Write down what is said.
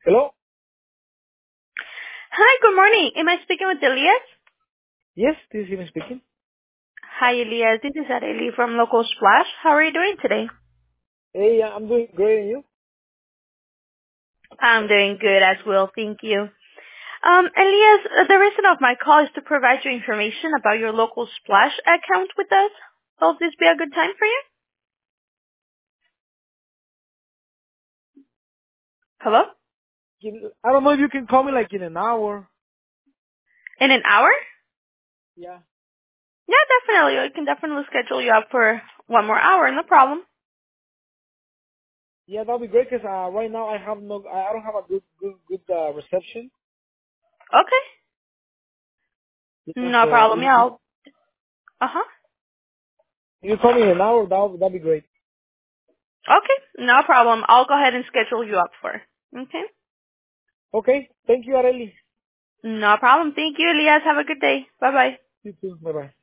Hello? Hi, good morning. Am I speaking with Elias? Yes, this is him speaking. Hi, Elias. This is Arely from Local Splash. How are you doing today? Hey, I'm doing great, and you? I'm doing good as well, thank you. Elias, the reason of my call is to provide you information about your Local Splash account with us. Will this be a good time for you? Hello? I don't know if you can call me like in an hour. In an hour? Yeah. Yeah, definitely. I can definitely schedule you up for one more hour, no problem. Yeah, that'll be great 'cause right now I don't have a good reception. Okay. Yeah, No so problem. Yeah, uh-huh. if you call me in an hour, that'll be great. Okay, no problem. I'll go ahead and schedule you up for. Okay? Okay, thank you, Arely. No problem. Thank you, Elias. Have a good day. Bye-bye. You too. Bye bye.